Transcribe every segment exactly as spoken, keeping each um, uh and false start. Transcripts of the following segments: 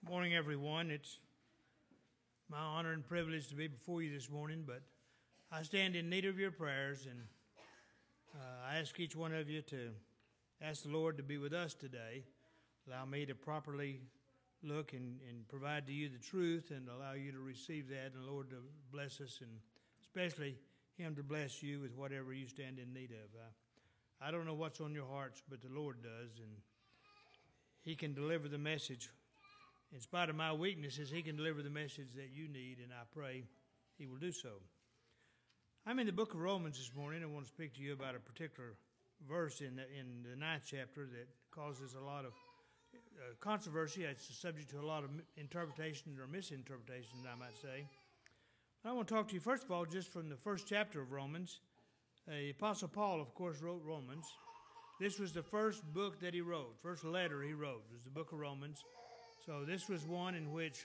Morning, everyone. It's my honor and privilege to be before you this morning, but I stand in need of your prayers, and uh, I ask each one of you to ask the Lord to be with us today. Allow me to properly look and, and provide to you the truth and allow you to receive that, and the Lord to bless us, and especially Him to bless you with whatever you stand in need of. Uh, I don't know what's on your hearts, but the Lord does, and He can deliver the message. In spite of my weaknesses, He can deliver the message that you need, and I pray He will do so. I'm in the book of Romans this morning. I want to speak to you about a particular verse in the, in the ninth chapter that causes a lot of uh, controversy. It's a subject to a lot of interpretation or misinterpretation, I might say. I want to talk to you, first of all, just from the first chapter of Romans. Uh, the Apostle Paul, of course, wrote Romans. This was the first book that he wrote, first letter he wrote. It was the book of Romans. So this was one in which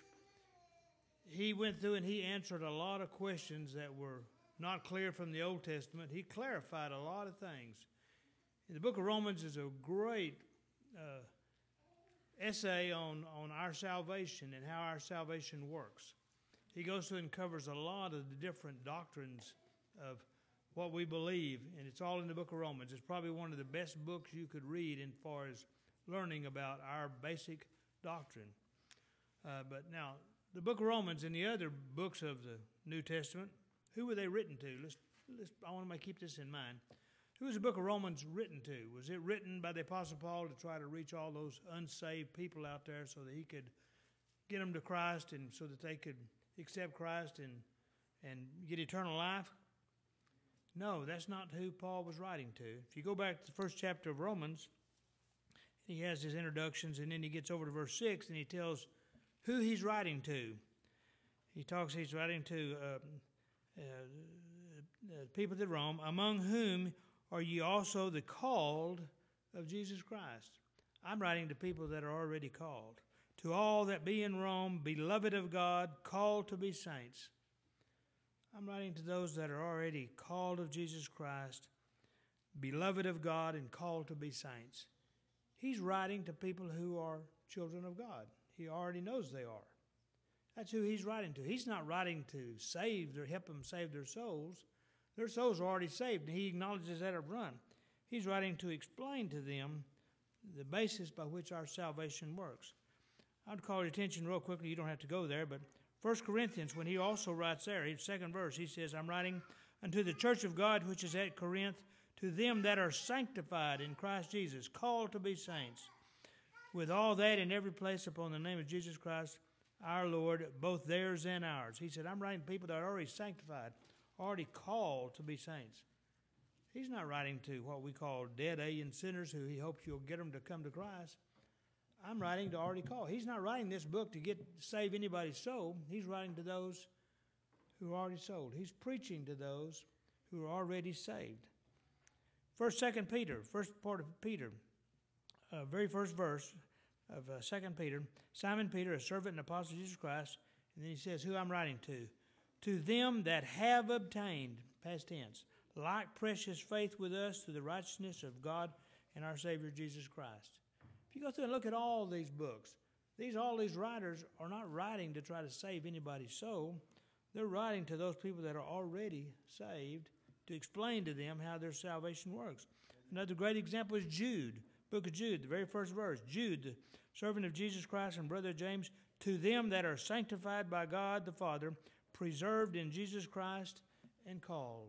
he went through and he answered a lot of questions that were not clear from the Old Testament. He clarified a lot of things. The book of Romans is a great uh, essay on, on our salvation and how our salvation works. He goes through and covers a lot of the different doctrines of what we believe, and it's all in the book of Romans. It's probably one of the best books you could read as far as learning about our basic doctrine. Uh, but now, the book of Romans and the other books of the New Testament, who were they written to? Let's, let's, I want to keep this in mind. Who was the book of Romans written to? Was it written by the Apostle Paul to try to reach all those unsaved people out there so that he could get them to Christ and so that they could accept Christ and, and get eternal life? No, that's not who Paul was writing to. If you go back to the first chapter of Romans, he has his introductions, and then he gets over to verse six, and he tells who he's writing to. He talks, he's writing to uh, uh, uh, people at Rome, among whom are ye also the called of Jesus Christ. I'm writing to people that are already called. To all that be in Rome, beloved of God, called to be saints. I'm writing to those that are already called of Jesus Christ, beloved of God, and called to be saints. He's writing to people who are children of God. He already knows they are. That's who he's writing to. He's not writing to save or help them save their souls. Their souls are already saved, and he acknowledges that up front. He's writing to explain to them the basis by which our salvation works. I'd call your attention real quickly. You don't have to go there, but First Corinthians, when he also writes there, his second verse, he says, I'm writing unto the church of God which is at Corinth, to them that are sanctified in Christ Jesus, called to be saints, with all that in every place upon the name of Jesus Christ, our Lord, both theirs and ours. He said, I'm writing to people that are already sanctified, already called to be saints. He's not writing to what we call dead alien sinners who he hopes you'll get them to come to Christ. I'm writing to already called. He's not writing this book to get save anybody's soul. He's writing to those who are already sold. He's preaching to those who are already saved. First, Second Peter, first part of Peter, uh, very first verse of uh, Second Peter. Simon Peter, a servant and apostle of Jesus Christ, and then he says, who I'm writing to. To them that have obtained, past tense, like precious faith with us through the righteousness of God and our Savior Jesus Christ. If you go through and look at all these books, these all these writers are not writing to try to save anybody's soul. They're writing to those people that are already saved to explain to them how their salvation works. Another great example is Jude, book of Jude, the very first verse. Jude, the servant of Jesus Christ and brother James, to them that are sanctified by God the Father, preserved in Jesus Christ, and called.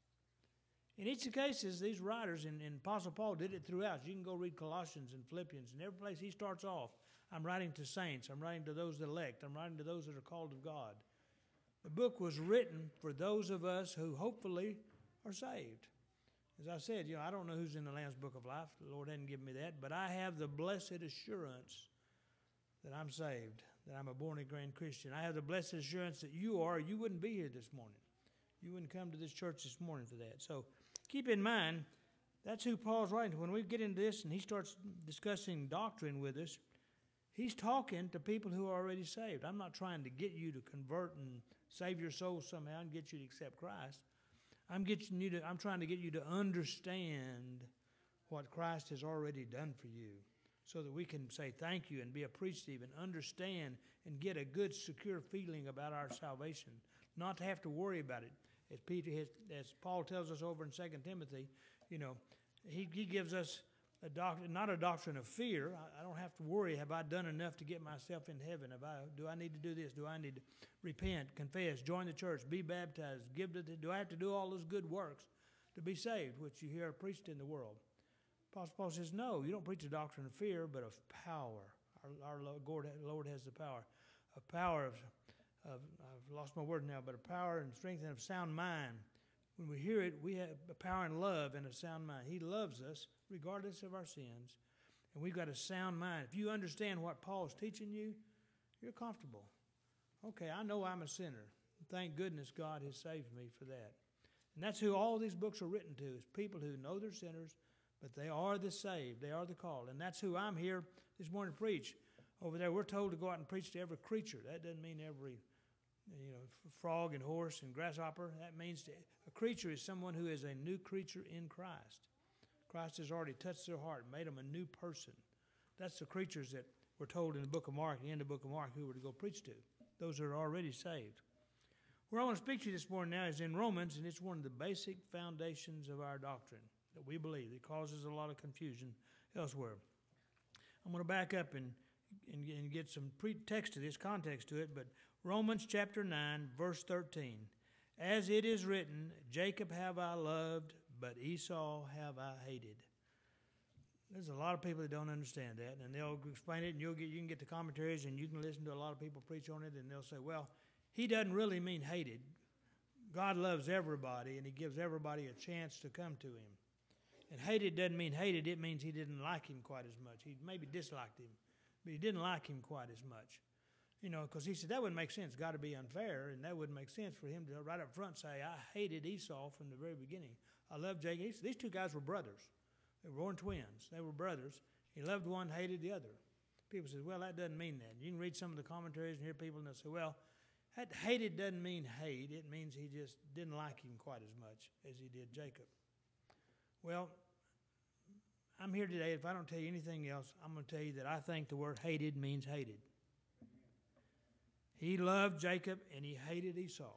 In each of the cases, these writers, and, and Apostle Paul did it throughout. You can go read Colossians and Philippians, and every place he starts off, I'm writing to saints, I'm writing to those that elect, I'm writing to those that are called of God. The book was written for those of us who hopefully are saved. As I said, you know, I don't know who's in the Lamb's Book of Life. The Lord hadn't given me that, but I have the blessed assurance that I'm saved, that I'm a born-again Christian. I have the blessed assurance that you are. You wouldn't be here this morning. You wouldn't come to this church this morning for that. So keep in mind, that's who Paul's writing to. When we get into this and he starts discussing doctrine with us, he's talking to people who are already saved. I'm not trying to get you to convert and save your soul somehow and get you to accept Christ. I'm getting you to. I'm trying to get you to understand what Christ has already done for you. so that we can say thank you and be appreciative and understand and get a good, secure feeling about our salvation, not to have to worry about it. As Peter, as Paul tells us over in Second Timothy, you know, he, he gives us a doctrine, not a doctrine of fear. I, I don't have to worry. Have I done enough to get myself in heaven? Have I? Do I need to do this? Do I need to repent, confess, join the church, be baptized, give to the, do I have to do all those good works to be saved, which you hear preached in the world? Apostle Paul says, no, you don't preach a doctrine of fear, but of power. Our, our Lord, Lord has the power. A power of, of, I've lost my word now, but a power and strength and of sound mind. When we hear it, we have a power and love and a sound mind. He loves us regardless of our sins, and we've got a sound mind. If you understand what Paul's teaching you, you're comfortable. Okay, I know I'm a sinner. Thank goodness God has saved me for that. And that's who all these books are written to, is people who know they're sinners, but they are the saved. They are the called. And that's who I'm here this morning to preach. Over there, we're told to go out and preach to every creature. That doesn't mean every, you know, frog and horse and grasshopper. That means to, a creature is someone who is a new creature in Christ. Christ has already touched their heart and made them a new person. That's the creatures that we're told in the book of Mark, the end of the book of Mark, who we're to go preach to. Those that are already saved. Where I want to speak to you this morning now is in Romans, and it's one of the basic foundations of our doctrine that we believe. It causes a lot of confusion elsewhere. I'm going to back up and, and, and get some pretext to this, context to it, but Romans chapter nine, verse thirteen. As it is written, Jacob have I loved, but Esau have I hated. There's a lot of people that don't understand that, and they'll explain it, and you'll get, you can get the commentaries, and you can listen to a lot of people preach on it, and they'll say, well, he doesn't really mean hated. God loves everybody, and he gives everybody a chance to come to him. And hated doesn't mean hated. It means he didn't like him quite as much. He maybe disliked him, but he didn't like him quite as much. You know, because he said that wouldn't make sense. It's got to be unfair, and that wouldn't make sense for him to right up front say, I hated Esau from the very beginning. I loved Jacob. These two guys were brothers. They were born twins. They were brothers. He loved one, hated the other. People say, well, that doesn't mean that. You can read some of the commentaries and hear people and they'll say, well, that hated doesn't mean hate. It means he just didn't like him quite as much as he did Jacob. Well, I'm here today. If I don't tell you anything else, I'm going to tell you that I think the word hated means hated. He loved Jacob and he hated Esau.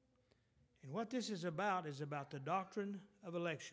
And what this is about is about the doctrine of election.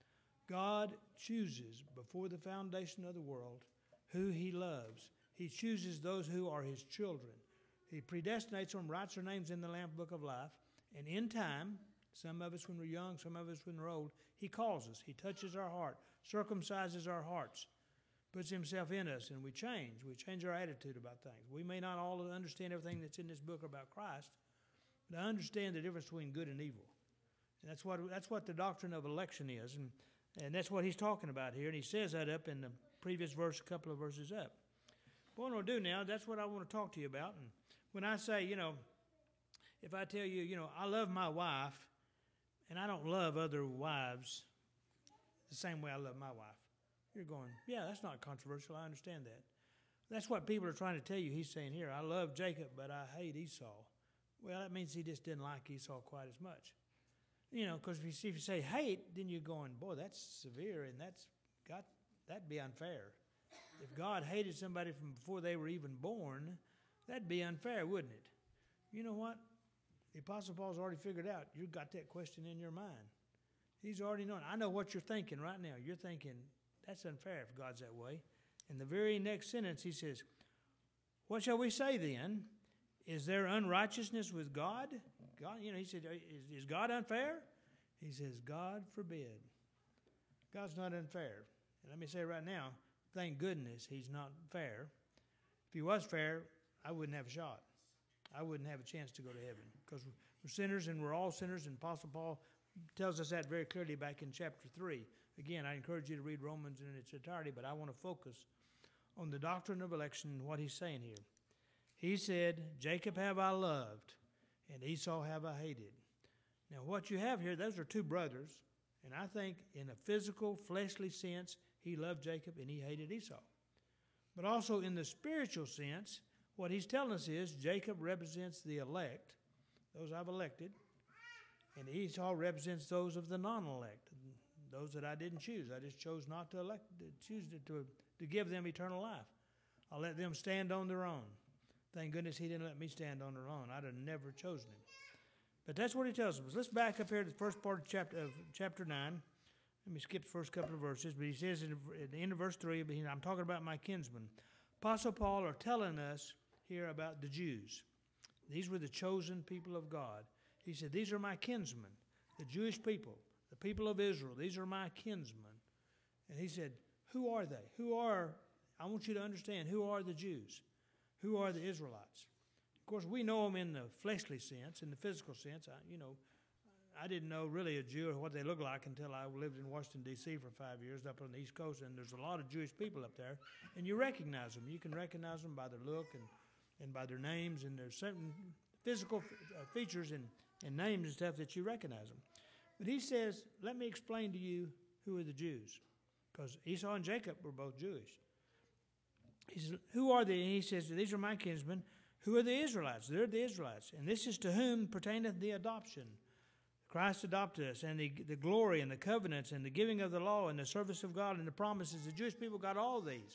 God chooses before the foundation of the world who he loves. He chooses those who are his children. He predestinates them, writes their names in the Lamb Book of Life, and in time, some of us when we're young, some of us when we're old, he calls us. He touches our heart, circumcises our hearts, puts himself in us, and we change. We change our attitude about things. We may not all understand everything that's in this book about Christ, but I understand the difference between good and evil. And that's what that's what the doctrine of election is, and, and that's what he's talking about here, and he says that up in the previous verse, a couple of verses up. What I'm going to do now, that's what I want to talk to you about. And when I say, you know, if I tell you, you know, I love my wife, and I don't love other wives the same way I love my wife, you're going, yeah, that's not controversial. I understand that. That's what people are trying to tell you. He's saying here, I love Jacob, but I hate Esau. Well, that means he just didn't like Esau quite as much. You know, because if you, if you say hate, then you're going, boy, that's severe, and that's got that'd be unfair. If God hated somebody from before they were even born, that'd be unfair, wouldn't it? You know what? The Apostle Paul's already figured out. You've got that question in your mind. He's already known. I know what you're thinking right now. You're thinking, that's unfair if God's that way. In the very next sentence, he says, what shall we say then? Is there unrighteousness with God? God, you know, he said, is, is God unfair? He says, God forbid. God's not unfair. And let me say right now, thank goodness he's not fair. If he was fair, I wouldn't have a shot. I wouldn't have a chance to go to heaven because we're sinners and we're all sinners, and Apostle Paul tells us that very clearly back in chapter three. Again, I encourage you to read Romans in its entirety, but I want to focus on the doctrine of election and what he's saying here. He said, Jacob have I loved, and Esau have I hated. Now, what you have here, those are two brothers, and I think in a physical, fleshly sense, he loved Jacob and he hated Esau. But also in the spiritual sense, what he's telling us is Jacob represents the elect, those I've elected, and Esau represents those of the non-elect, those that I didn't choose. I just chose not to elect, to choose to, to to give them eternal life. I'll let them stand on their own. Thank goodness he didn't let me stand on their own. I'd have never chosen him. But that's what he tells us. Let's back up here to the first part of chapter, of chapter nine. Let me skip the first couple of verses. But he says in, at the end of verse three, I'm talking about my kinsmen. Apostle Paul are telling us here about the Jews. These were the chosen people of God. He said, these are my kinsmen, the Jewish people, the people of Israel. These are my kinsmen. And he said, who are they? Who are, I want you to understand, who are the Jews? Who are the Israelites? Of course, we know them in the fleshly sense, in the physical sense. I, you know, I didn't know really a Jew or what they look like until I lived in Washington, D C for five years up on the East Coast, and there's a lot of Jewish people up there, and you recognize them. You can recognize them by their look and, and by their names, and there's certain physical uh, features and, and names and stuff that you recognize them. But he says, let me explain to you who are the Jews, because Esau and Jacob were both Jewish. He says, who are they? And he says, these are my kinsmen. Who are the Israelites? They're the Israelites. And this is to whom pertaineth the adoption. Christ adopted us, and the, the glory and the covenants and the giving of the law and the service of God and the promises. The Jewish people got all these.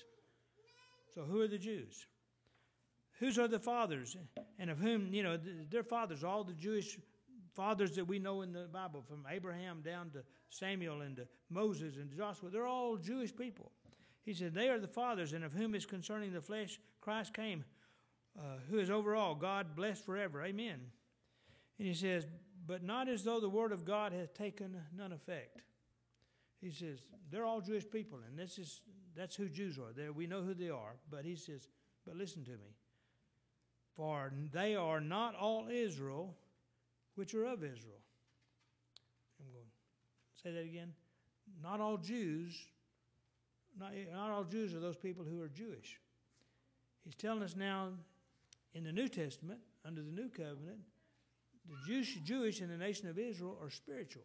So who are the Jews? Whose are the fathers? And of whom, you know, their fathers, all the Jewish fathers that we know in the Bible, from Abraham down to Samuel and to Moses and Joshua, they're all Jewish people. He said, they are the fathers, and of whom is concerning the flesh Christ came, uh, who is over all, God blessed forever. Amen. And he says, but not as though the word of God hath taken none effect. He says, they're all Jewish people, and this is that's who Jews are. They're, we know who they are, but he says, but listen to me. For they are not all Israel, which are of Israel. I'm going to say that again. Not all Jews Not, not all Jews are those people who are Jewish. He's telling us now in the New Testament, under the New Covenant, the Jewish, Jewish in the nation of Israel are spiritual.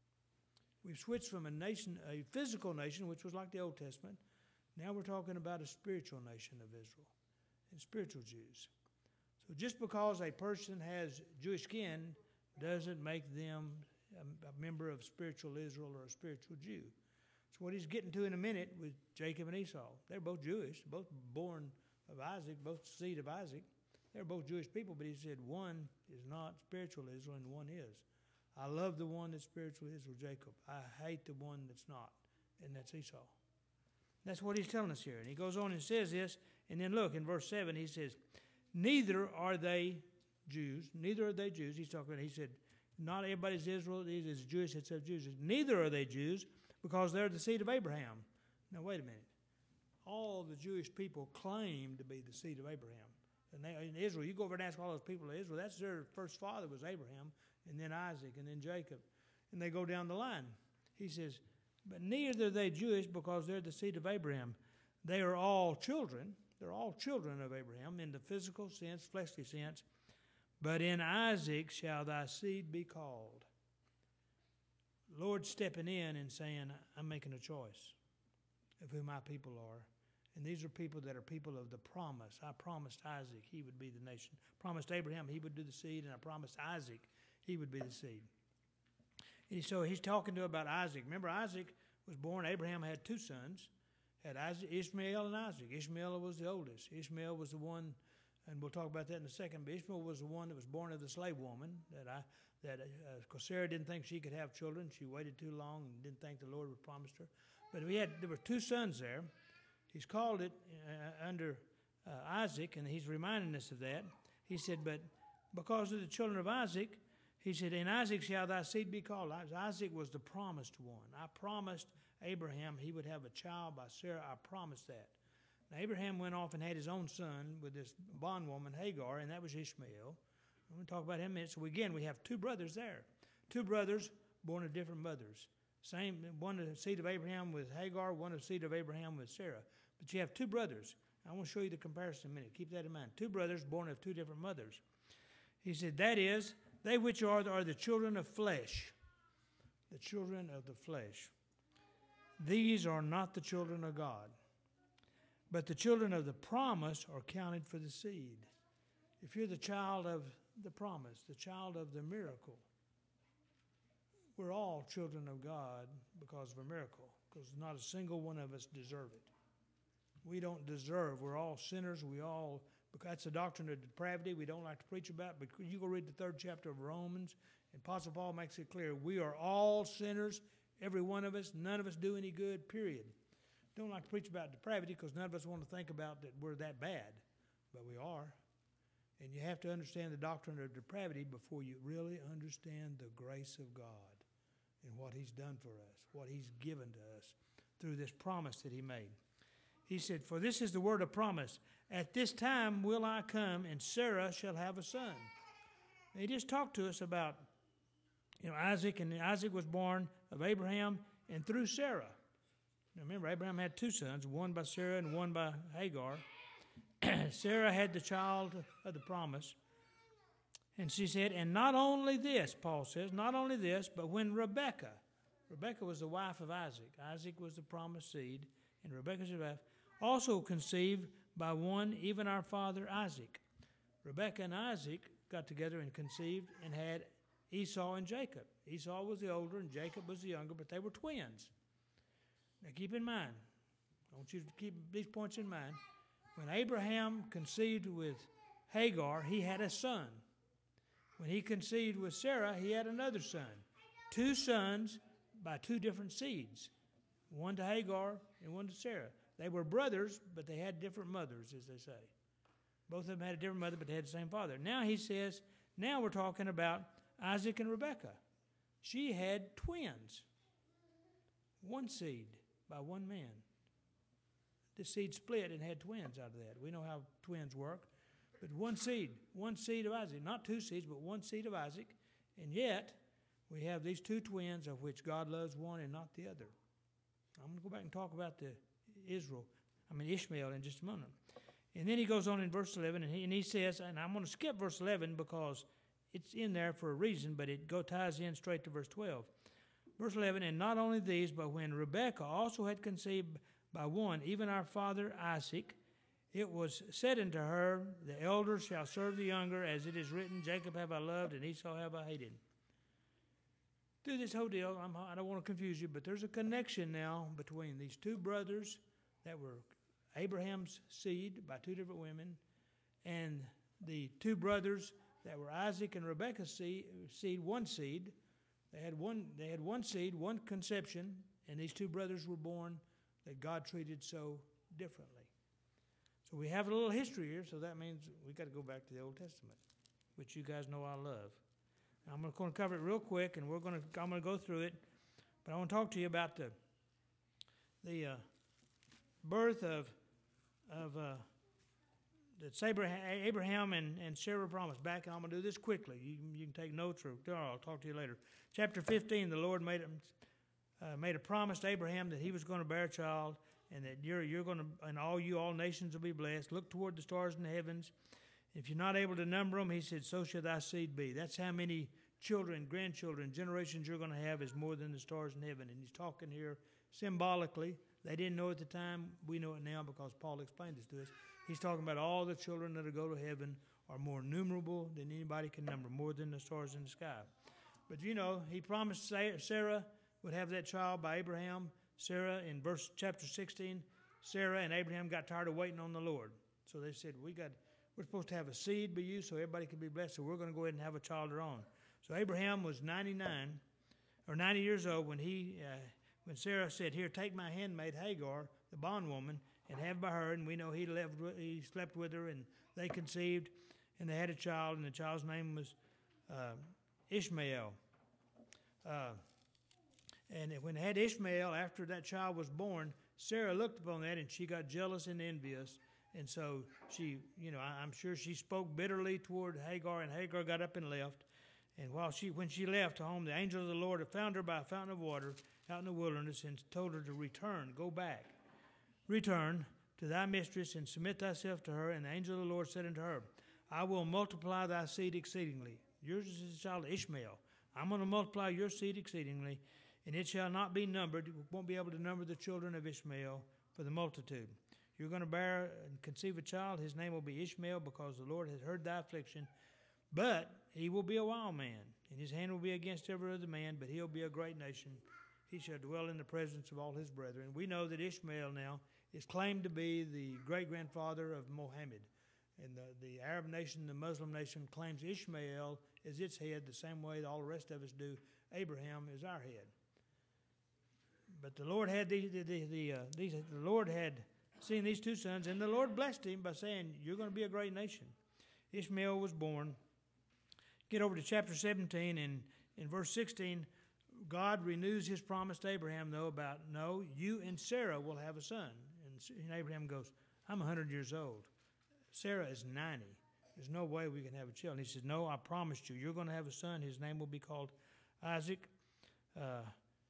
We've switched from a nation, a physical nation, which was like the Old Testament. Now we're talking about a spiritual nation of Israel and spiritual Jews. So just because a person has Jewish skin doesn't make them a, a member of spiritual Israel or a spiritual Jew. It's what he's getting to in a minute with Jacob and Esau. They're both Jewish, both born of Isaac, both seed of Isaac. They're both Jewish people, but he said one is not spiritual Israel and one is. I love the one that's spiritual Israel, Jacob. I hate the one that's not, and that's Esau. That's what he's telling us here. And he goes on and says this, and then look, in verse seven, he says, neither are they Jews, neither are they Jews. He's talking about, he said, not everybody's Israel, it's Jewish, it's of Jews. Neither are they Jews, because they're the seed of Abraham. Now, wait a minute. All the Jewish people claim to be the seed of Abraham. And they, in Israel, you go over and ask all those people of Israel, that's their first father was Abraham, and then Isaac, and then Jacob. And they go down the line. He says, but neither are they Jewish because they're the seed of Abraham. They are all children. They're all children of Abraham in the physical sense, fleshly sense. But in Isaac shall thy seed be called. Lord stepping in and saying, I'm making a choice of who my people are. And these are people that are people of the promise. I promised Isaac he would be the nation. Promised Abraham he would do the seed, and I promised Isaac he would be the seed. And so he's talking to about Isaac. Remember, Isaac was born, Abraham had two sons, had Isaac, Ishmael and Isaac. Ishmael was the oldest. Ishmael was the one, and we'll talk about that in a second, but Ishmael was the one that was born of the slave woman that I that uh, Sarah didn't think she could have children. She waited too long and didn't think the Lord would promise her. But we had there were two sons there. He's called it uh, under uh, Isaac, and he's reminding us of that. He said, but because of the children of Isaac, he said, in Isaac shall thy seed be called. Isaac was the promised one. I promised Abraham he would have a child by Sarah. I promised that. Now, Abraham went off and had his own son with this bondwoman, Hagar, and that was Ishmael. I'm going to talk about him in a minute. So again, we have two brothers there. Two brothers born of different mothers. Same, one of the seed of Abraham with Hagar, one of the seed of Abraham with Sarah. But you have two brothers. I want to show you the comparison in a minute. Keep that in mind. Two brothers born of two different mothers. He said, that is, they which are, are the children of flesh. The children of the flesh. These are not the children of God. But the children of the promise are counted for the seed. If you're the child of the promise, the child of the miracle, we're all children of God because of a miracle, because not a single one of us deserve it. We don't deserve. We're all sinners. We all, because that's the doctrine of depravity we don't like to preach about. But you go read the third chapter of Romans, and Apostle Paul makes it clear. We are all sinners, every one of us. None of us do any good, period. Don't like to preach about depravity because none of us want to think about that we're that bad. But we are. And you have to understand the doctrine of depravity before you really understand the grace of God and what He's done for us, what He's given to us through this promise that He made. He said, for this is the word of promise. At this time will I come, and Sarah shall have a son. And he just talked to us about, you know, Isaac, and Isaac was born of Abraham and through Sarah. Now remember, Abraham had two sons, one by Sarah and one by Hagar. Sarah had the child of the promise. And she said, and not only this, Paul says, not only this, but when Rebekah, Rebekah was the wife of Isaac. Isaac was the promised seed, and Rebekah's wife, also conceived by one, even our father Isaac. Rebekah and Isaac got together and conceived and had Esau and Jacob. Esau was the older and Jacob was the younger, but they were twins. Now keep in mind, I want you to keep these points in mind. When Abraham conceived with Hagar, he had a son. When he conceived with Sarah, he had another son. Two sons by two different seeds. One to Hagar and one to Sarah. They were brothers, but they had different mothers, as they say. Both of them had a different mother, but they had the same father. Now he says, now we're talking about Isaac and Rebekah. She had twins. One seed by one man. The seed split and had twins out of that. We know how twins work. But one seed, one seed of Isaac. Not two seeds, but one seed of Isaac. And yet, we have these two twins of which God loves one and not the other. I'm going to go back and talk about the Israel, I mean Ishmael in just a moment. And then he goes on in verse eleven, and he, and he says, and I'm going to skip verse eleven because it's in there for a reason, but it go ties in straight to verse twelve. Verse eleven, and not only these, but when Rebekah also had conceived by one, even our father Isaac, it was said unto her, the elder shall serve the younger, as it is written, Jacob have I loved, and Esau have I hated. Through this whole deal, I'm, I don't want to confuse you, but there's a connection now between these two brothers that were Abraham's seed by two different women, and the two brothers that were Isaac and Rebekah's seed, seed one seed. They had one. They had one seed, one conception, and these two brothers were born that God treated so differently. So we have a little history here. So that means we got to go back to the Old Testament, which you guys know I love. Now, I'm going to cover it real quick, and we're going to. I'm going to go through it, but I want to talk to you about the the uh, birth of of. Uh, That's Abraham and, and Sarah promised back, and I'm going to do this quickly. You, you can take notes, or I'll talk to you later. Chapter fifteen, the Lord made a, uh, made a promise to Abraham that he was going to bear a child, and that you're, you're going to, and all you, all nations will be blessed. Look toward the stars in the heavens. If you're not able to number them, he said, so shall thy seed be. That's how many children, grandchildren, generations you're going to have is more than the stars in heaven. And he's talking here symbolically. They didn't know at the time. We know it now because Paul explained this to us. He's talking about all the children that will go to heaven are more numerable than anybody can number, more than the stars in the sky. But, you know, he promised Sarah would have that child by Abraham. Sarah, in verse chapter sixteen, Sarah and Abraham got tired of waiting on the Lord. So they said, we got, we're supposed to have a seed be used so everybody can be blessed, so we're going to go ahead and have a child of our own. So Abraham was ninety-nine, or ninety years old when he, uh, when Sarah said, here, take my handmaid Hagar, the bondwoman, and have by her, and we know he left, he slept with her, and they conceived, and they had a child, and the child's name was uh, Ishmael. Uh, and when they had Ishmael, after that child was born, Sarah looked upon that, and she got jealous and envious, and so she, you know, I'm sure she spoke bitterly toward Hagar, and Hagar got up and left. And while she, when she left home, the angel of the Lord had found her by a fountain of water out in the wilderness and told her to return, go back. Return to thy mistress and submit thyself to her. And the angel of the Lord said unto her, I will multiply thy seed exceedingly. Yours is the child of Ishmael. I'm going to multiply your seed exceedingly, and it shall not be numbered. You won't be able to number the children of Ishmael for the multitude. You're going to bear and conceive a child. His name will be Ishmael, because the Lord has heard thy affliction. But he will be a wild man, and his hand will be against every other man, but he'll be a great nation. He shall dwell in the presence of all his brethren. We know that Ishmael now is claimed to be the great-grandfather of Mohammed. And the, the Arab nation, the Muslim nation, claims Ishmael as its head the same way all the rest of us do Abraham is our head. But the Lord had the, the, the, the, uh, these, the Lord had seen these two sons, and the Lord blessed him by saying, you're going to be a great nation. Ishmael was born. Get over to chapter seventeen, and in verse sixteen, God renews his promise to Abraham, though, about, no, you and Sarah will have a son. And, and Abraham goes, I'm one hundred years old. Sarah is ninety. There's no way we can have a child. And he says, no, I promised you, you're going to have a son. His name will be called Isaac. Uh,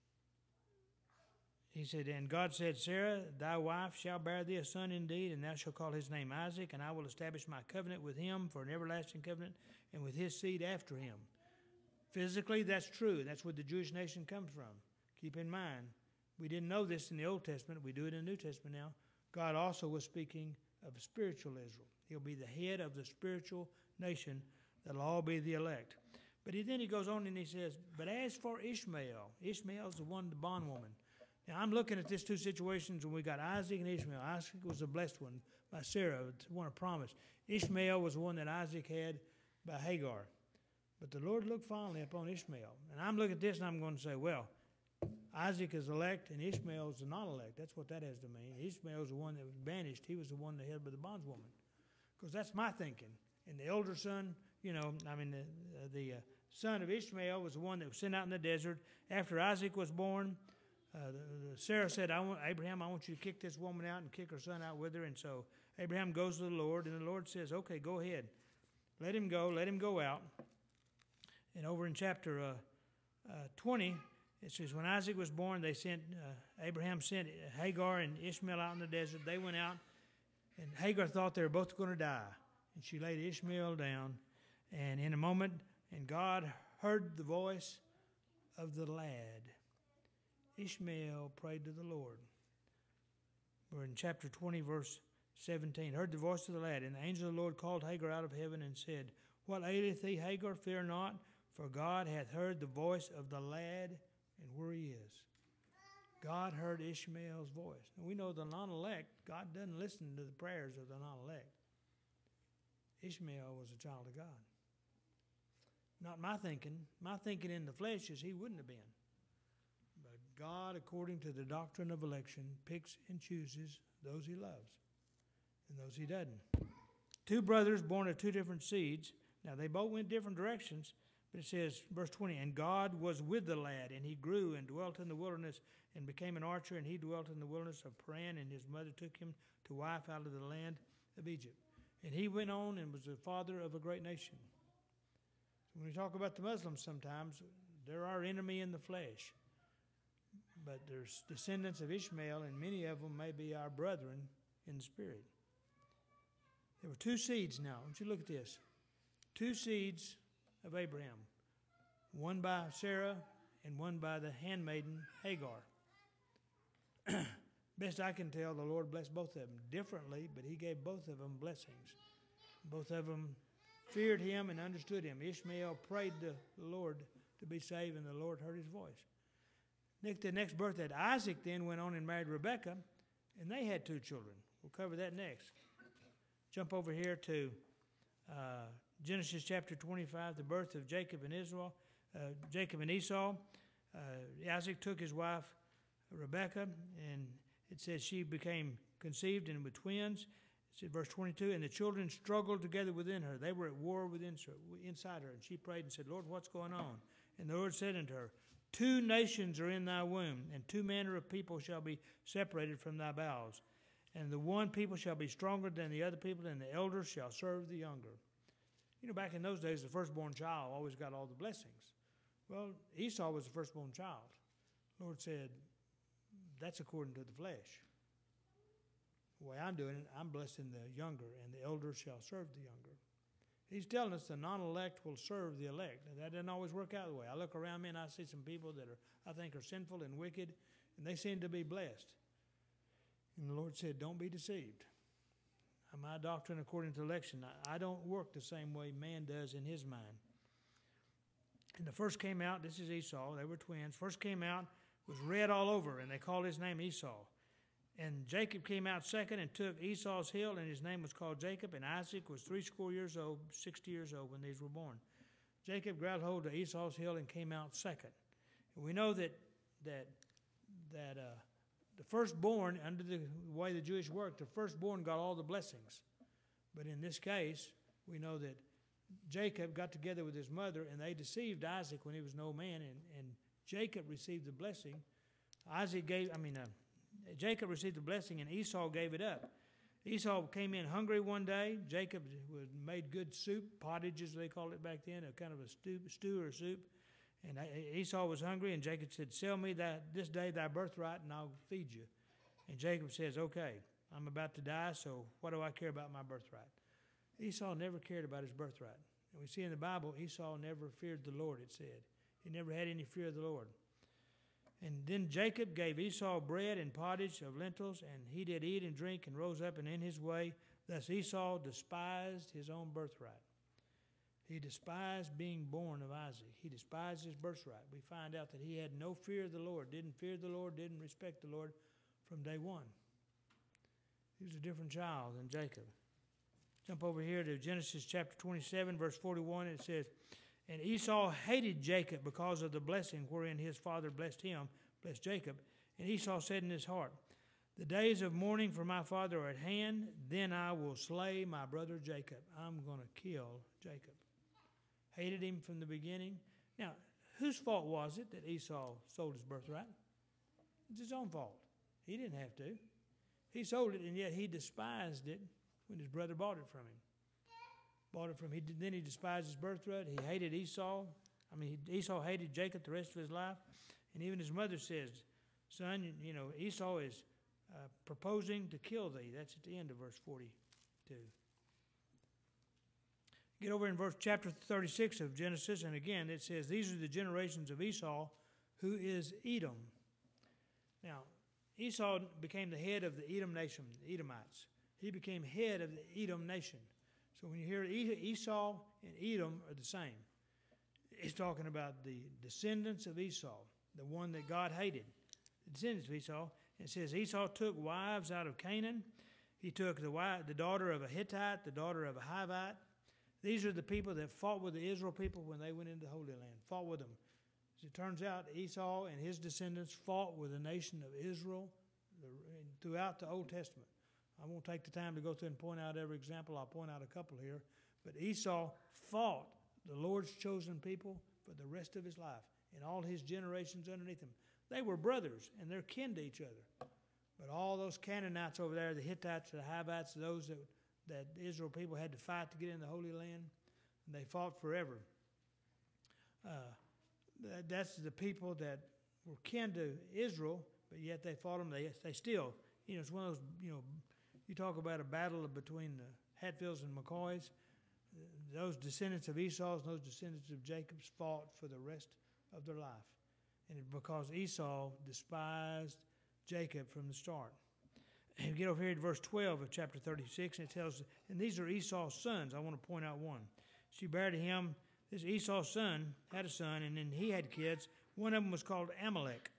he said, and God said, Sarah, thy wife shall bear thee a son indeed, and thou shalt call his name Isaac, and I will establish my covenant with him for an everlasting covenant, and with his seed after him. Physically, that's true. That's where the Jewish nation comes from. Keep in mind, we didn't know this in the Old Testament. We do it in the New Testament now. God also was speaking of a spiritual Israel. He'll be the head of the spiritual nation that'll all be the elect. But he, then he goes on and he says, but as for Ishmael, Ishmael's the one, the bondwoman. Now, I'm looking at these two situations when we got Isaac and Ishmael. Isaac was the blessed one by Sarah, the one of promise. Ishmael was the one that Isaac had by Hagar. But the Lord looked fondly upon Ishmael. And I'm looking at this and I'm going to say, well, Isaac is elect and Ishmael is the non-elect. That's what that has to mean. Ishmael is the one that was banished. He was the one that held by the bondswoman. Because that's my thinking. And the older son, you know, I mean, the, uh, the uh, son of Ishmael was the one that was sent out in the desert. After Isaac was born, uh, the, the Sarah said, I want, Abraham, I want you to kick this woman out and kick her son out with her. And so Abraham goes to the Lord, and the Lord says, okay, go ahead. Let him go. Let him go out. And over in chapter uh, uh, twenty, it says, when Isaac was born, they sent, uh, Abraham sent Hagar and Ishmael out in the desert. They went out, and Hagar thought they were both going to die. And she laid Ishmael down. And in a moment, and God heard the voice of the lad. Ishmael prayed to the Lord. We're in chapter twenty, verse seventeen. Heard the voice of the lad, and the angel of the Lord called Hagar out of heaven and said, what aileth thee, Hagar? Fear not, for God hath heard the voice of the lad, and where he is. God heard Ishmael's voice. And we know the non-elect, God doesn't listen to the prayers of the non-elect. Ishmael was a child of God. Not my thinking. My thinking in the flesh is he wouldn't have been. But God, according to the doctrine of election, picks and chooses those he loves and those he doesn't. Two brothers born of two different seeds. Now, they both went different directions, but it says, verse twenty, and God was with the lad, and he grew and dwelt in the wilderness and became an archer, and he dwelt in the wilderness of Paran, and his mother took him to wife out of the land of Egypt. And he went on and was the father of a great nation. So when we talk about the Muslims sometimes, they're our enemy in the flesh. But there's descendants of Ishmael, and many of them may be our brethren in the spirit. There were two seeds now. I want you to look at this. Two seeds of Abraham. One by Sarah and one by the handmaiden Hagar. Best I can tell, the Lord blessed both of them differently, but he gave both of them blessings. Both of them feared him and understood him. Ishmael prayed to the Lord to be saved, and the Lord heard his voice. Next, the next birthday, Isaac then went on and married Rebekah, and they had two children. We'll cover that next. Jump over here to uh, Genesis chapter twenty-five, the birth of Jacob and Israel, uh, Jacob and Esau. Uh, Isaac took his wife Rebekah, and it says she became conceived and with twins. It said, verse twenty-two, and the children struggled together within her. They were at war within inside her, and she prayed and said, Lord, what's going on? And the Lord said unto her, two nations are in thy womb, and two manner of people shall be separated from thy bowels. And the one people shall be stronger than the other people, and the elder shall serve the younger. You know, back in those days, the firstborn child always got all the blessings. Well, Esau was the firstborn child. The Lord said, that's according to the flesh. The way I'm doing it, I'm blessing the younger, and the elder shall serve the younger. He's telling us the non-elect will serve the elect. And that doesn't always work out the way. I look around me and I see some people that are, I think are sinful and wicked, and they seem to be blessed. And the Lord said, don't be deceived. My doctrine according to election, I don't work the same way man does in his mind. And the first came out, this is Esau, they were twins. First came out, was red all over, and they called his name Esau. And Jacob came out second and took Esau's hill, and his name was called Jacob. And Isaac was threescore years old, sixty years old when these were born. Jacob grabbed hold of Esau's hill and came out second. And we know that that that uh, the firstborn, under the way the Jewish worked, the firstborn got all the blessings. But in this case, we know that Jacob got together with his mother, and they deceived Isaac when he was no man, and, and Jacob received the blessing. Isaac gave, I mean, uh, Jacob received the blessing, and Esau gave it up. Esau came in hungry one day. Jacob made good soup, pottage as they called it back then, a kind of a stew, stew or soup. And Esau was hungry, and Jacob said, "Sell me that this day thy birthright, and I'll feed you." And Jacob says, "Okay, I'm about to die, so what do I care about my birthright?" Esau never cared about his birthright. And we see in the Bible, Esau never feared the Lord, it said. He never had any fear of the Lord. And then Jacob gave Esau bread and pottage of lentils, and he did eat and drink and rose up and in his way. Thus Esau despised his own birthright. He despised being born of Isaac. He despised his birthright. We find out that he had no fear of the Lord, didn't fear the Lord, didn't respect the Lord from day one. He was a different child than Jacob. Jump over here to Genesis chapter twenty-seven, verse forty-one. It says, "And Esau hated Jacob because of the blessing wherein his father blessed him," blessed Jacob. "And Esau said in his heart, The days of mourning for my father are at hand. Then I will slay my brother Jacob." I'm going to kill Jacob. Hated him from the beginning. Now, whose fault was it that Esau sold his birthright? It's his own fault. He didn't have to. He sold it, and yet he despised it when his brother bought it from him. Bought it from him. Then he despised his birthright. He hated Esau. I mean, Esau hated Jacob the rest of his life. And even his mother says, "Son, you know, Esau is uh, proposing to kill thee." That's at the end of verse forty-two. Get over in verse chapter thirty-six of Genesis, and again it says, "These are the generations of Esau, who is Edom." Now, Esau became the head of the Edom nation, the Edomites. He became head of the Edom nation. So when you hear Esau and Edom are the same, it's talking about the descendants of Esau, the one that God hated, the descendants of Esau. It says Esau took wives out of Canaan. He took the wife, the daughter of a Hittite, the daughter of a Hivite. These are the people that fought with the Israel people when they went into the Holy Land, fought with them. As it turns out, Esau and his descendants fought with the nation of Israel throughout the Old Testament. I won't take the time to go through and point out every example. I'll point out a couple here. But Esau fought the Lord's chosen people for the rest of his life and all his generations underneath him. They were brothers, and they're kin to each other. But all those Canaanites over there, the Hittites, the Hivites, those that, that the Israel people had to fight to get in the Holy Land, and they fought forever. Uh, that, that's the people that were kin to Israel, but yet they fought them. They, they still, you know, it's one of those, you know, you talk about a battle between the Hatfields and McCoys. Those descendants of Esau's and those descendants of Jacob's fought for the rest of their life. And it's because Esau despised Jacob from the start. And get over here to verse twelve of chapter thirty-six, and it tells, and these are Esau's sons. I want to point out one. She bare to him, this Esau's son had a son, and then he had kids. One of them was called Amalek.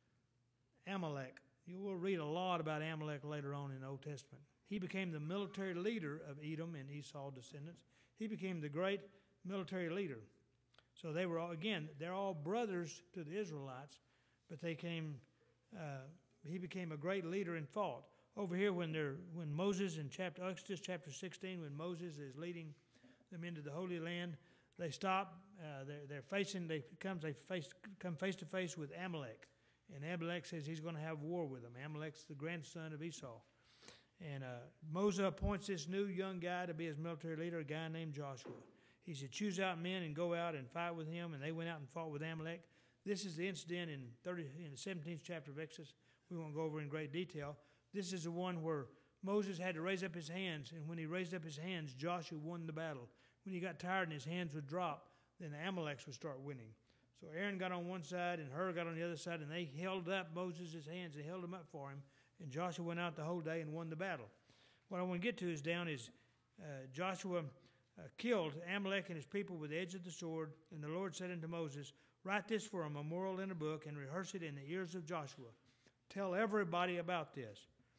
Amalek. You will read a lot about Amalek later on in the Old Testament. He became the military leader of Edom and Esau's descendants. He became the great military leader. So they were all, again, they're all brothers to the Israelites, but they came, uh, he became a great leader and fought. Over here, when they're when Moses in chapter Exodus chapter sixteen, when Moses is leading them into the Holy Land, they stop. Uh, they're, they're facing. They comes. They face come face to face with Amalek, and Amalek says he's going to have war with them. Amalek's the grandson of Esau, and uh, Moses appoints this new young guy to be his military leader, a guy named Joshua. He said, "Choose out men and go out and fight with him." And they went out and fought with Amalek. This is the incident in thirty in the seventeenth chapter of Exodus. We won't go over in great detail. This is the one where Moses had to raise up his hands, and when he raised up his hands, Joshua won the battle. When he got tired and his hands would drop, then the Amaleks would start winning. So Aaron got on one side, and Hur got on the other side, and they held up Moses' hands. They held them up for him, and Joshua went out the whole day and won the battle. What I want to get to is down is uh, Joshua uh, killed Amalek and his people with the edge of the sword, and the Lord said unto Moses, "Write this for a memorial in a book and rehearse it in the ears of Joshua. Tell everybody about this."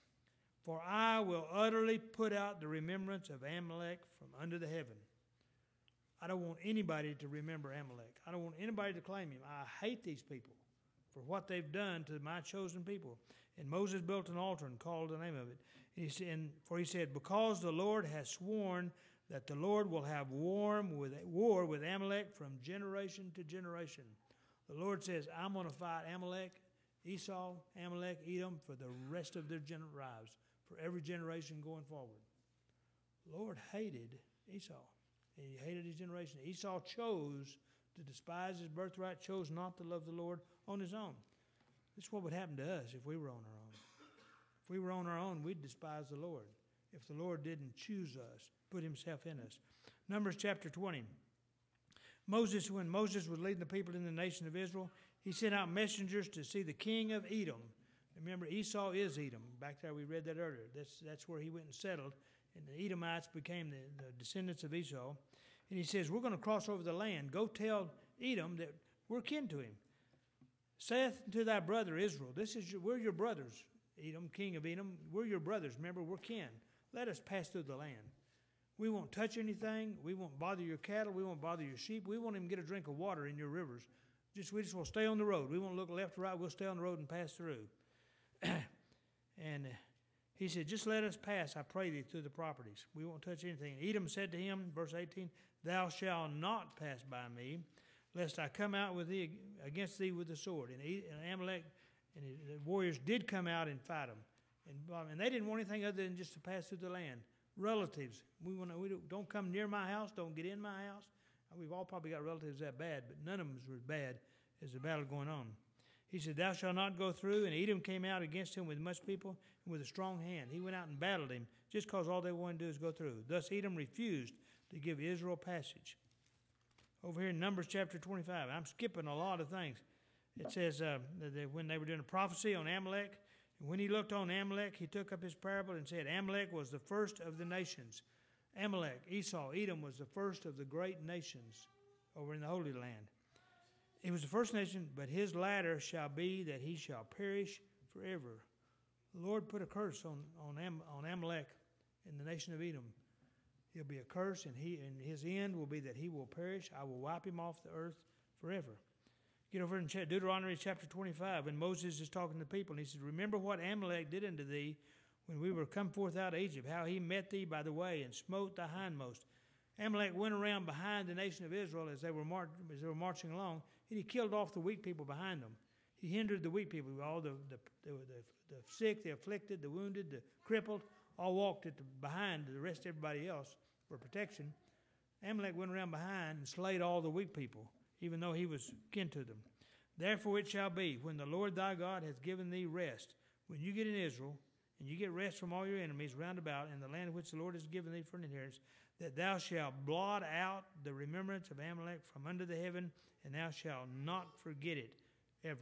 For I will utterly put out the remembrance of Amalek from under the heaven. I don't want anybody to remember Amalek. I don't want anybody to claim him. I hate these people for what they've done to my chosen people. And Moses built an altar and called the name of it. And he said, for he said, because the Lord has sworn that the Lord will have war with, war with Amalek from generation to generation. The Lord says, I'm going to fight Amalek, Esau, Amalek, Edom for the rest of their gener- lives, for every generation going forward. The Lord hated Esau. He hated his generation. Esau chose to despise his birthright, chose not to love the Lord on his own. This is what would happen to us if we were on our own. If we were on our own, we'd despise the Lord. If the Lord didn't choose us, put himself in us. Numbers chapter twenty. Moses, when Moses was leading the people in the nation of Israel, he sent out messengers to see the king of Edom. Remember, Esau is Edom. Back there, we read that earlier. That's, that's where he went and settled. And the Edomites became the, the descendants of Esau. And he says, we're going to cross over the land. Go tell Edom that we're kin to him. Saith to thy brother Israel, this is your, we're your brothers, Edom, king of Edom. We're your brothers. Remember, we're kin. Let us pass through the land. We won't touch anything. We won't bother your cattle. We won't bother your sheep. We won't even get a drink of water in your rivers. Just We just will stay on the road. We won't look left or right. We'll stay on the road and pass through. and uh, he said, just let us pass, I pray thee, through the properties. We won't touch anything. And Edom said to him, verse eighteen, thou shalt not pass by me, lest I come out with thee against thee with the sword. And, and Amalek and the warriors did come out and fight them. And, and they didn't want anything other than just to pass through the land. Relatives, we want to, we don't come near my house, don't get in my house. We've all probably got relatives that bad, but none of them was bad as the battle going on. He said, thou shalt not go through. And Edom came out against him with much people and with a strong hand. He went out and battled him just because all they wanted to do is go through. Thus Edom refused to give Israel passage. Over here in Numbers chapter twenty-five, I'm skipping a lot of things. It says uh, that when they were doing a prophecy on Amalek, and when he looked on Amalek, he took up his parable and said, Amalek was the first of the nations. Amalek, Esau, Edom was the first of the great nations over in the Holy Land. He was the first nation, but his latter shall be that he shall perish forever. The Lord put a curse on, on, Am, on Amalek in the nation of Edom. He'll be a curse, and, he, and his end will be that he will perish. I will wipe him off the earth forever. Get over in Deuteronomy chapter twenty-five, when Moses is talking to the people, and he says, remember what Amalek did unto thee when we were come forth out of Egypt, how he met thee by the way and smote thy hindmost. Amalek went around behind the nation of Israel as they were, mar- as they were marching along, and he killed off the weak people behind them. He hindered the weak people, all the, the, the, the, the sick, the afflicted, the wounded, the crippled, all walked at the, behind the rest of everybody else for protection. Amalek went around behind and slayed all the weak people, even though he was kin to them. Therefore it shall be, when the Lord thy God hath given thee rest, when you get in Israel, and you get rest from all your enemies round about in the land which the Lord has given thee for an inheritance, that thou shalt blot out the remembrance of Amalek from under the heaven, and thou shalt not forget it ever.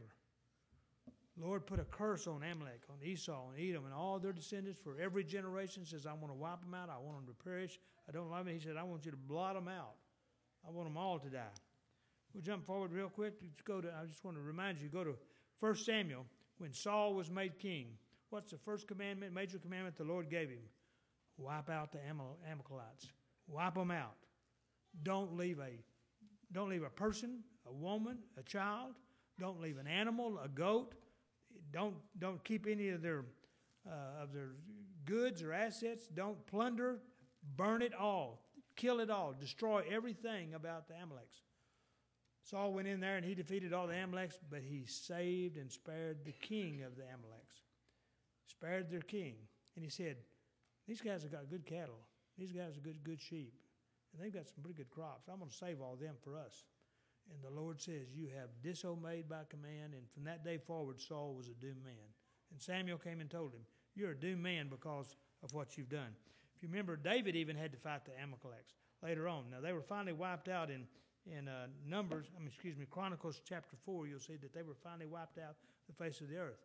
Lord put a curse on Amalek, on Esau, and Edom, and all their descendants for every generation. Says, I want to wipe them out. I want them to perish. I don't love them. He said, I want you to blot them out. I want them all to die. We'll jump forward real quick. Let's go to, I just want to remind you, go to First Samuel, when Saul was made king. What's the first commandment, major commandment the Lord gave him? Wipe out the Amalekites. Wipe them out. Don't leave a, don't leave a person, a woman, a child. Don't leave an animal, a goat. Don't don't keep any of their uh, of their goods or assets. Don't plunder. Burn it all. Kill it all. Destroy everything about the Amaleks. Saul went in there and he defeated all the Amaleks, but he saved and spared the king of the Amaleks. Spared their king. And he said, these guys have got good cattle. These guys have good, good sheep. And they've got some pretty good crops. I'm going to save all them for us. And the Lord says, you have disobeyed my command. And from that day forward, Saul was a doomed man. And Samuel came and told him, you're a doomed man because of what you've done. If you remember, David even had to fight the Amalekites later on. Now, they were finally wiped out in, in uh, Numbers, I mean, excuse me, Chronicles chapter four. You'll see that they were finally wiped out the face of the earth.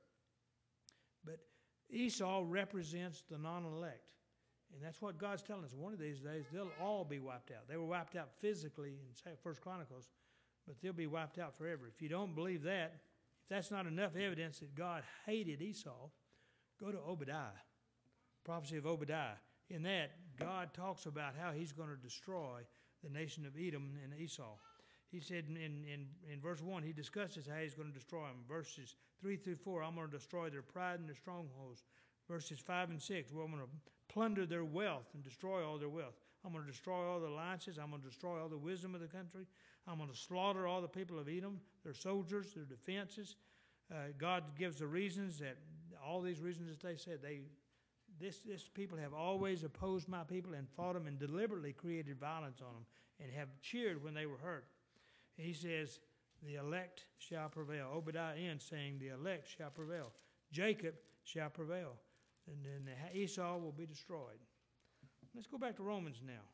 But Esau represents the non-elect. And that's what God's telling us. One of these days, they'll all be wiped out. They were wiped out physically in First Chronicles, but they'll be wiped out forever. If you don't believe that, if that's not enough evidence that God hated Esau, go to Obadiah. prophecy of Obadiah. In that, God talks about how he's going to destroy the nation of Edom and Esau. He said in, in, in verse one, he discusses how he's going to destroy them. Verses three through four, I'm going to destroy their pride and their strongholds. Verses five and six, well, I'm going to plunder their wealth and destroy all their wealth. I'm going to destroy all the alliances. I'm going to destroy all the wisdom of the country. I'm going to slaughter all the people of Edom, their soldiers, their defenses. Uh, God gives the reasons that, all these reasons that they said, they, this, this people have always opposed my people and fought them and deliberately created violence on them and have cheered when they were hurt. He says, the elect shall prevail. Obadiah ends saying, the elect shall prevail. Jacob shall prevail. And then Esau will be destroyed. Let's go back to Romans now.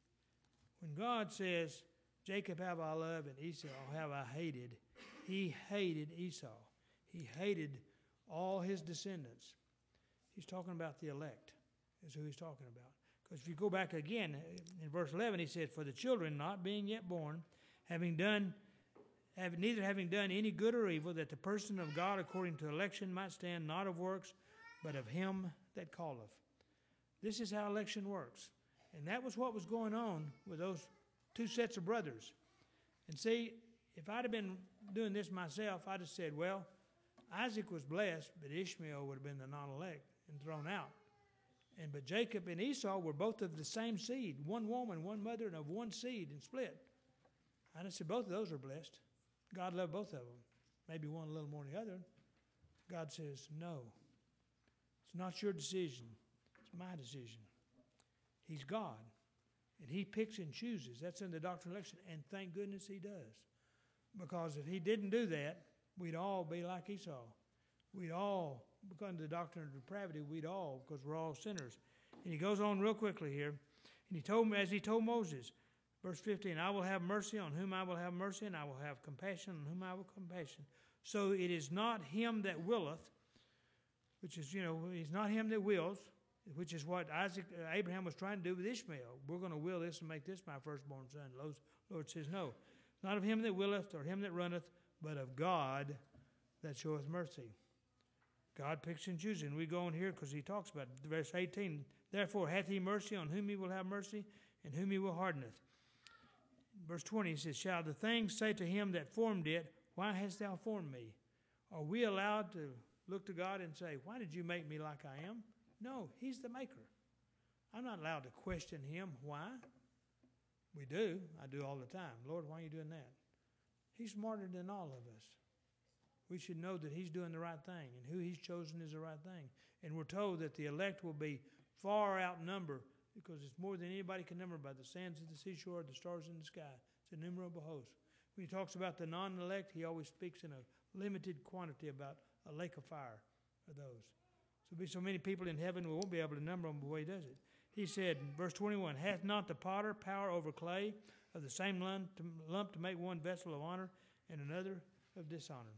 When God says, Jacob have I loved and Esau have I hated, he hated Esau. He hated all his descendants. He's talking about the elect, is who he's talking about. Because if you go back again, in verse eleven, he said, for the children not being yet born, having done, have, neither having done any good or evil, that the person of God according to election might stand, not of works, but of him that calleth. This is how election works. And that was what was going on with those two sets of brothers. And see, if I'd have been doing this myself, I'd have said, well, Isaac was blessed, but Ishmael would have been the non-elect and thrown out. And but Jacob and Esau were both of the same seed, one woman, one mother, and of one seed, and split. I'd have said both of those are blessed. God loved both of them. Maybe one a little more than the other. God says, no. It's not your decision. It's my decision. He's God. And he picks and chooses. That's in the doctrine of election. And thank goodness he does. Because if he didn't do that, we'd all be like Esau. We'd all, because of the doctrine of depravity, we'd all, because we're all sinners. And he goes on real quickly here. And he told me, as he told Moses, verse fifteen, I will have mercy on whom I will have mercy, and I will have compassion on whom I will have compassion. So it is not him that willeth, which is, you know, it's not him that wills, which is what Isaac, uh, Abraham was trying to do with Ishmael. We're going to will this and make this my firstborn son. The Lord says, no, not of him that willeth or him that runneth, but of God that showeth mercy. God picks and chooses. And we go on here because he talks about it. Verse eighteen, therefore hath he mercy on whom he will have mercy, and whom he will hardeneth. Verse twenty, he says, shall the thing say to him that formed it, why hast thou formed me? Are we allowed to look to God and say, why did you make me like I am? No, he's the maker. I'm not allowed to question him. Why? We do. I do all the time. Lord, why are you doing that? He's smarter than all of us. We should know that he's doing the right thing, and who he's chosen is the right thing. And we're told that the elect will be far outnumbered, because it's more than anybody can number by the sands of the seashore, the stars in the sky. It's an innumerable host. When he talks about the non-elect, he always speaks in a limited quantity about a lake of fire for those. So there'll be so many people in heaven, we won't be able to number them the way he does it. He said in verse twenty-one, hath not the potter power over clay of the same lump to, lump to make one vessel of honor and another of dishonor?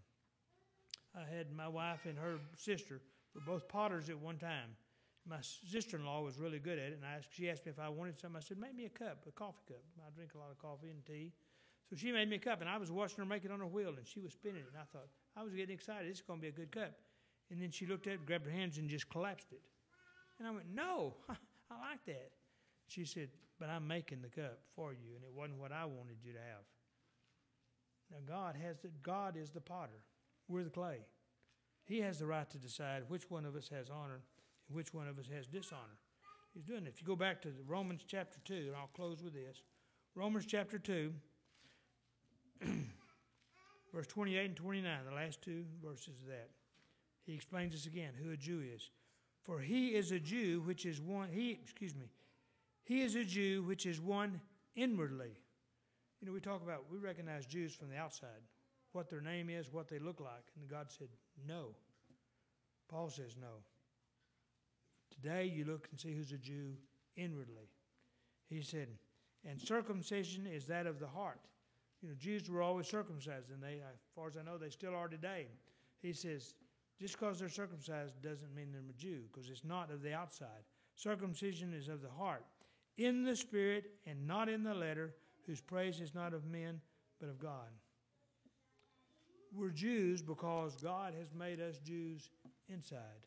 I had my wife and her sister were both potters at one time. My sister-in-law was really good at it, and I asked, she asked me if I wanted some. I said, make me a cup, a coffee cup. I drink a lot of coffee and tea. So she made me a cup, and I was watching her make it on her wheel, and she was spinning it. And I thought, I was getting excited. This is going to be a good cup. And then she looked at it, grabbed her hands, and just collapsed it. And I went, no, I like that. She said, but I'm making the cup for you, and it wasn't what I wanted you to have. Now, God has the, God is the potter. We're the clay. He has the right to decide which one of us has honor and which one of us has dishonor. He's doing it. If you go back to Romans chapter two, and I'll close with this. Romans chapter two, verse twenty-eight and twenty-nine, the last two verses of that. He explains this again, who a Jew is. For he is a Jew which is one, he, excuse me, he is a Jew which is one inwardly. You know, we talk about, we recognize Jews from the outside, what their name is, what they look like. And God said, no. Paul says no. Today you look and see who's a Jew inwardly. He said, and circumcision is that of the heart. You know, Jews were always circumcised, and they, as far as I know, they still are today. He says, just because they're circumcised doesn't mean they're a Jew, because it's not of the outside. Circumcision is of the heart, in the spirit and not in the letter, whose praise is not of men, but of God. We're Jews because God has made us Jews inside.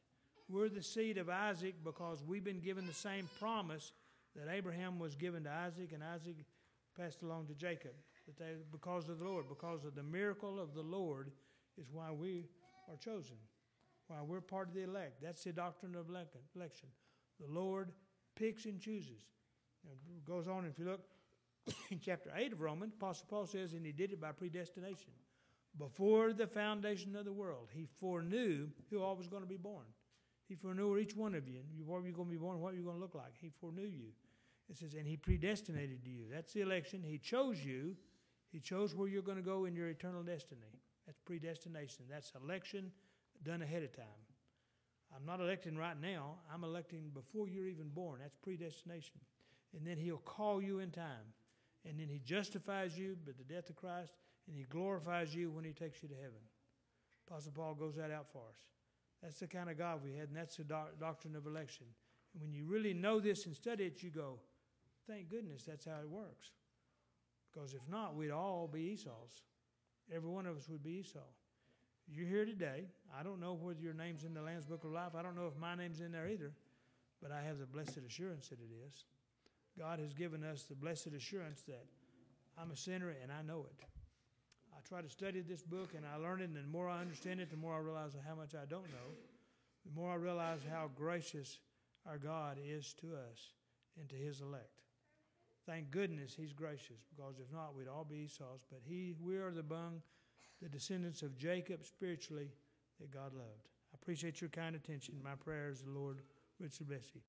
We're the seed of Isaac because we've been given the same promise that Abraham was given to Isaac, and Isaac passed along to Jacob. That they, because of the Lord, because of the miracle of the Lord, is why we are chosen, why we're part of the elect. That's the doctrine of election. The Lord picks and chooses. It goes on, if you look in chapter eight of Romans, Apostle Paul says, and he did it by predestination. Before the foundation of the world, he foreknew who all was going to be born. He foreknew each one of you, where you're going to be born, what you're going to look like. He foreknew you. It says, and he predestinated you. That's the election. He chose you. He chose where you're going to go in your eternal destiny. That's predestination. That's election done ahead of time. I'm not electing right now. I'm electing before you're even born. That's predestination. And then he'll call you in time. And then he justifies you by the death of Christ, and he glorifies you when he takes you to heaven. Apostle Paul goes that out for us. That's the kind of God we had, and that's the doc- doctrine of election. And when you really know this and study it, you go, thank goodness that's how it works. Because if not, we'd all be Esau's. Every one of us would be Esau. You're here today. I don't know whether your name's in the Lamb's Book of Life. I don't know if my name's in there either. But I have the blessed assurance that it is. God has given us the blessed assurance that I'm a sinner and I know it. I try to study this book and I learn it, and the more I understand it, the more I realize how much I don't know. The more I realize how gracious our God is to us and to his elect. Thank goodness he's gracious, because if not, we'd all be Esau's. But he, we are the among the descendants of Jacob spiritually that God loved. I appreciate your kind attention. My prayer is the Lord richly bless you.